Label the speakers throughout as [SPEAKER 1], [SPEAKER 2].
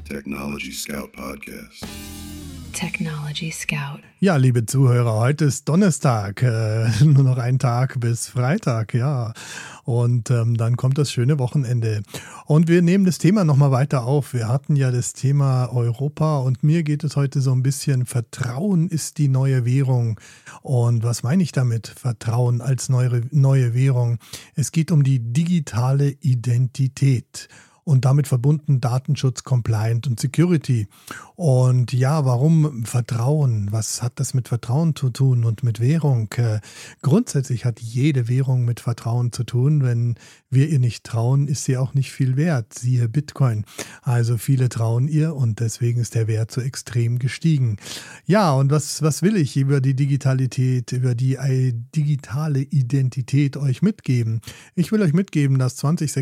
[SPEAKER 1] Technology Scout Podcast.
[SPEAKER 2] Technology Scout.
[SPEAKER 3] Ja, liebe Zuhörer, heute ist Donnerstag, nur noch ein Tag bis Freitag, ja. Und dann kommt das schöne Wochenende. Und wir nehmen das Thema nochmal weiter auf. Wir hatten ja das Thema Europa und mir geht es heute so ein bisschen, Vertrauen ist die neue Währung. Und was meine ich damit, Vertrauen als neue Währung? Es geht um die digitale Identität. Und damit verbunden Datenschutz, Compliance und Security. Und ja, warum Vertrauen? Was hat das mit Vertrauen zu tun und mit Währung? Grundsätzlich hat jede Währung mit Vertrauen zu tun. Wenn wir ihr nicht trauen, ist sie auch nicht viel wert. Siehe Bitcoin. Also viele trauen ihr und deswegen ist der Wert so extrem gestiegen. Ja, und was will ich über die Digitalität, über die digitale Identität euch mitgeben? Ich will euch mitgeben, dass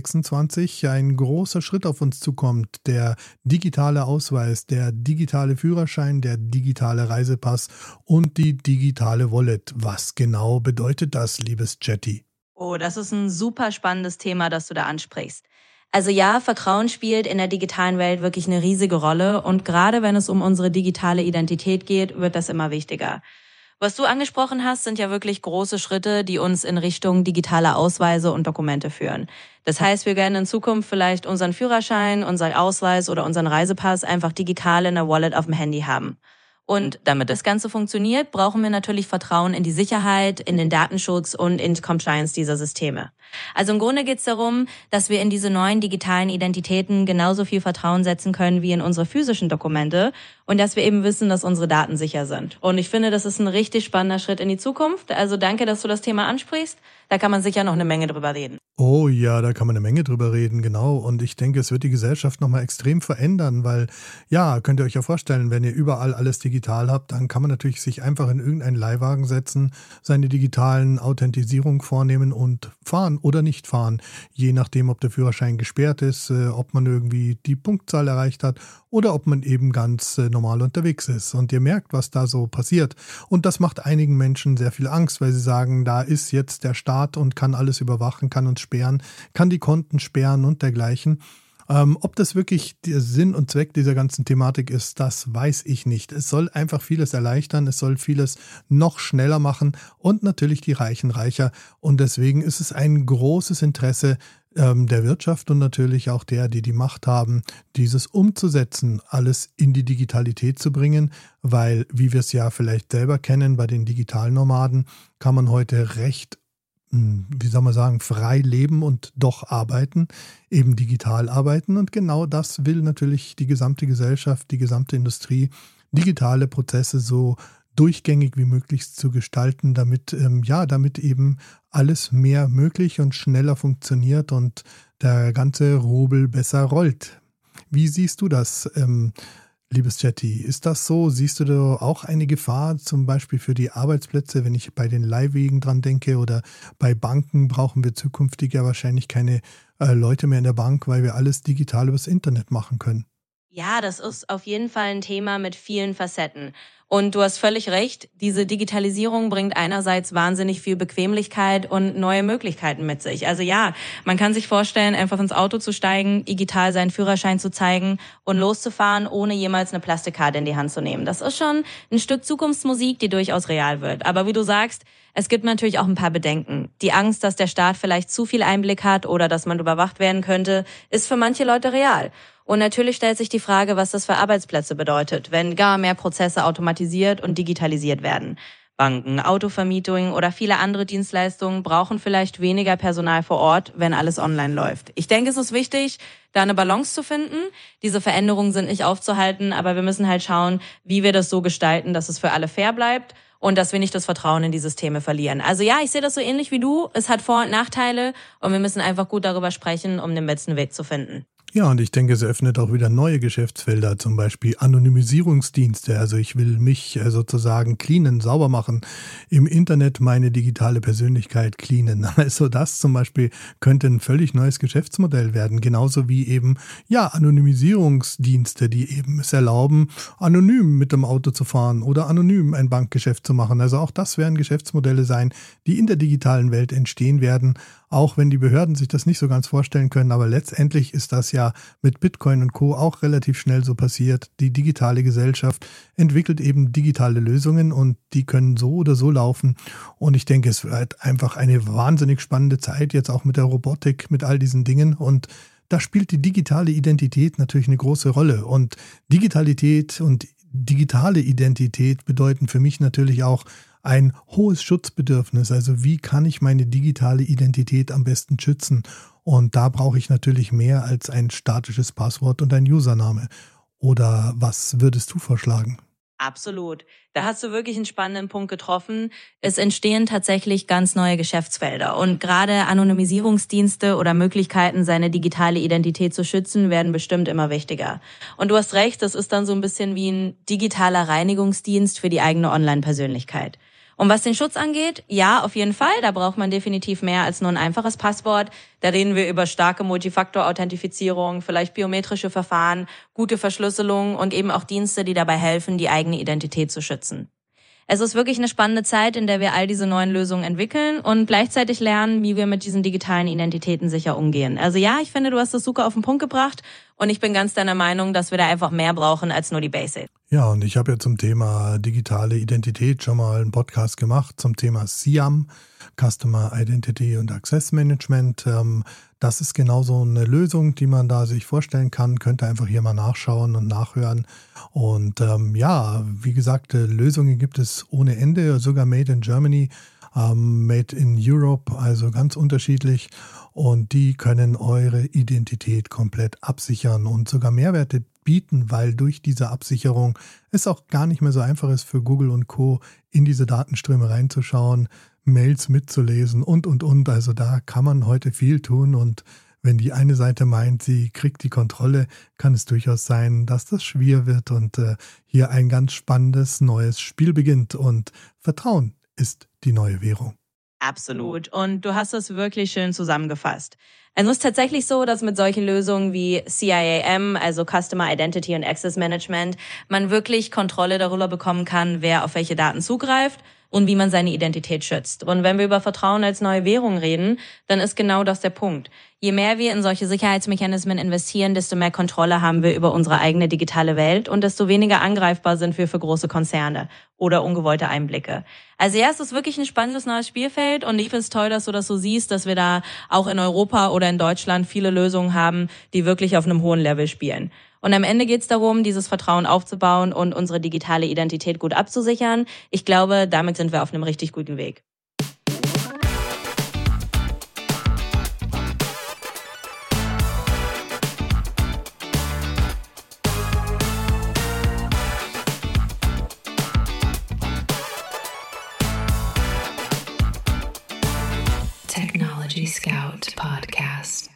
[SPEAKER 3] 2026 ein großer Schritt auf uns zukommt. Der digitale Ausweis, der digitale Führerschein, der digitale Reisepass und die digitale Wallet. Was genau bedeutet das, liebes Jetty?
[SPEAKER 4] Oh, das ist ein super spannendes Thema, das du da ansprichst. Also ja, Vertrauen spielt in der digitalen Welt wirklich eine riesige Rolle und gerade wenn es um unsere digitale Identität geht, wird das immer wichtiger. Was du angesprochen hast, sind ja wirklich große Schritte, die uns in Richtung digitaler Ausweise und Dokumente führen. Das heißt, wir werden in Zukunft vielleicht unseren Führerschein, unseren Ausweis oder unseren Reisepass einfach digital in der Wallet auf dem Handy haben. Und damit das Ganze funktioniert, brauchen wir natürlich Vertrauen in die Sicherheit, in den Datenschutz und in die Compliance dieser Systeme. Also im Grunde geht es darum, dass wir in diese neuen digitalen Identitäten genauso viel Vertrauen setzen können wie in unsere physischen Dokumente und dass wir eben wissen, dass unsere Daten sicher sind. Und ich finde, das ist ein richtig spannender Schritt in die Zukunft. Also danke, dass du das Thema ansprichst. Da kann man sicher noch eine Menge drüber reden.
[SPEAKER 3] Oh ja, da kann man eine Menge drüber reden, genau. Und ich denke, es wird die Gesellschaft nochmal extrem verändern, weil, ja, könnt ihr euch ja vorstellen, wenn ihr überall alles digital habt, dann kann man natürlich sich einfach in irgendeinen Leihwagen setzen, seine digitalen Authentisierung vornehmen und fahren oder nicht fahren. Je nachdem, ob der Führerschein gesperrt ist, ob man irgendwie die Punktzahl erreicht hat oder ob man eben ganz normal unterwegs ist. Und ihr merkt, was da so passiert. Und das macht einigen Menschen sehr viel Angst, weil sie sagen, da ist jetzt der Staat und kann alles überwachen, kann uns sperren, kann die Konten sperren und dergleichen. Ob das wirklich der Sinn und Zweck dieser ganzen Thematik ist, das weiß ich nicht. Es soll einfach vieles erleichtern, es soll vieles noch schneller machen und natürlich die Reichen reicher. Und deswegen ist es ein großes Interesse der Wirtschaft und natürlich auch der, die die Macht haben, dieses umzusetzen, alles in die Digitalität zu bringen, weil, wie wir es ja vielleicht selber kennen, bei den Digitalnomaden kann man heute recht frei leben und doch arbeiten, eben digital arbeiten. Und genau das will natürlich die gesamte Gesellschaft, die gesamte Industrie, digitale Prozesse so durchgängig wie möglich zu gestalten, damit eben alles mehr möglich und schneller funktioniert und der ganze Rubel besser rollt. Wie siehst du das, liebes Jetty? Ist das so? Siehst du da auch eine Gefahr, zum Beispiel für die Arbeitsplätze, wenn ich bei den Leihwegen dran denke oder bei Banken brauchen wir zukünftig ja wahrscheinlich keine Leute mehr in der Bank, weil wir alles digital übers Internet machen können?
[SPEAKER 4] Ja, das ist auf jeden Fall ein Thema mit vielen Facetten. Und du hast völlig recht, diese Digitalisierung bringt einerseits wahnsinnig viel Bequemlichkeit und neue Möglichkeiten mit sich. Also ja, man kann sich vorstellen, einfach ins Auto zu steigen, digital seinen Führerschein zu zeigen und loszufahren, ohne jemals eine Plastikkarte in die Hand zu nehmen. Das ist schon ein Stück Zukunftsmusik, die durchaus real wird. Aber wie du sagst, es gibt natürlich auch ein paar Bedenken. Die Angst, dass der Staat vielleicht zu viel Einblick hat oder dass man überwacht werden könnte, ist für manche Leute real. Und natürlich stellt sich die Frage, was das für Arbeitsplätze bedeutet, wenn gar mehr Prozesse automatisiert und digitalisiert werden. Banken, Autovermietung oder viele andere Dienstleistungen brauchen vielleicht weniger Personal vor Ort, wenn alles online läuft. Ich denke, es ist wichtig, da eine Balance zu finden. Diese Veränderungen sind nicht aufzuhalten, aber wir müssen halt schauen, wie wir das so gestalten, dass es für alle fair bleibt und dass wir nicht das Vertrauen in die Systeme verlieren. Also ja, ich sehe das so ähnlich wie du. Es hat Vor- und Nachteile und wir müssen einfach gut darüber sprechen, um den besten Weg zu finden.
[SPEAKER 3] Ja, und ich denke, es öffnet auch wieder neue Geschäftsfelder, zum Beispiel Anonymisierungsdienste. Also ich will mich sozusagen cleanen, sauber machen, im Internet meine digitale Persönlichkeit cleanen. Also das zum Beispiel könnte ein völlig neues Geschäftsmodell werden. Genauso wie eben, ja, Anonymisierungsdienste, die eben es erlauben, anonym mit dem Auto zu fahren oder anonym ein Bankgeschäft zu machen. Also auch das werden Geschäftsmodelle sein, die in der digitalen Welt entstehen werden, auch wenn die Behörden sich das nicht so ganz vorstellen können. Aber letztendlich ist das ja ja mit Bitcoin und Co. auch relativ schnell so passiert. Die digitale Gesellschaft entwickelt eben digitale Lösungen und die können so oder so laufen. Und ich denke, es wird einfach eine wahnsinnig spannende Zeit, jetzt auch mit der Robotik, mit all diesen Dingen. Und da spielt die digitale Identität natürlich eine große Rolle. Und Digitalität und digitale Identität bedeuten für mich natürlich auch ein hohes Schutzbedürfnis. Also wie kann ich meine digitale Identität am besten schützen? Und da brauche ich natürlich mehr als ein statisches Passwort und ein Username. Oder was würdest du vorschlagen?
[SPEAKER 4] Absolut. Da hast du wirklich einen spannenden Punkt getroffen. Es entstehen tatsächlich ganz neue Geschäftsfelder. Und gerade Anonymisierungsdienste oder Möglichkeiten, seine digitale Identität zu schützen, werden bestimmt immer wichtiger. Und du hast recht, das ist dann so ein bisschen wie ein digitaler Reinigungsdienst für die eigene Online-Persönlichkeit. Und was den Schutz angeht, ja, auf jeden Fall, da braucht man definitiv mehr als nur ein einfaches Passwort. Da reden wir über starke Multifaktor-Authentifizierung, vielleicht biometrische Verfahren, gute Verschlüsselung und eben auch Dienste, die dabei helfen, die eigene Identität zu schützen. Es ist wirklich eine spannende Zeit, in der wir all diese neuen Lösungen entwickeln und gleichzeitig lernen, wie wir mit diesen digitalen Identitäten sicher umgehen. Also ja, ich finde, du hast das super auf den Punkt gebracht und ich bin ganz deiner Meinung, dass wir da einfach mehr brauchen als nur die Basics.
[SPEAKER 3] Ja, und ich habe ja zum Thema digitale Identität schon mal einen Podcast gemacht, zum Thema CIAM, Customer Identity and Access Management. Das ist genauso eine Lösung, die man da sich vorstellen kann. Könnt ihr einfach hier mal nachschauen und nachhören. Und ja, wie gesagt, Lösungen gibt es ohne Ende, sogar Made in Germany, Made in Europe, also ganz unterschiedlich. Und die können eure Identität komplett absichern und sogar Mehrwerte bieten, weil durch diese Absicherung es auch gar nicht mehr so einfach ist für Google und Co. in diese Datenströme reinzuschauen, Mails mitzulesen und. Also da kann man heute viel tun und wenn die eine Seite meint, sie kriegt die Kontrolle, kann es durchaus sein, dass das schwer wird und hier ein ganz spannendes neues Spiel beginnt und Vertrauen ist die neue Währung.
[SPEAKER 4] Absolut. Und du hast das wirklich schön zusammengefasst. Es ist tatsächlich so, dass mit solchen Lösungen wie CIAM, also Customer Identity and Access Management, man wirklich Kontrolle darüber bekommen kann, wer auf welche Daten zugreift und wie man seine Identität schützt. Und wenn wir über Vertrauen als neue Währung reden, dann ist genau das der Punkt. Je mehr wir in solche Sicherheitsmechanismen investieren, desto mehr Kontrolle haben wir über unsere eigene digitale Welt und desto weniger angreifbar sind wir für große Konzerne oder ungewollte Einblicke. Also ja, es ist wirklich ein spannendes neues Spielfeld und ich finde es toll, dass du das so siehst, dass wir da auch in Europa oder in Deutschland viele Lösungen haben, die wirklich auf einem hohen Level spielen. Und am Ende geht es darum, dieses Vertrauen aufzubauen und unsere digitale Identität gut abzusichern. Ich glaube, damit sind wir auf einem richtig guten Weg.
[SPEAKER 2] Technology Scout Podcast.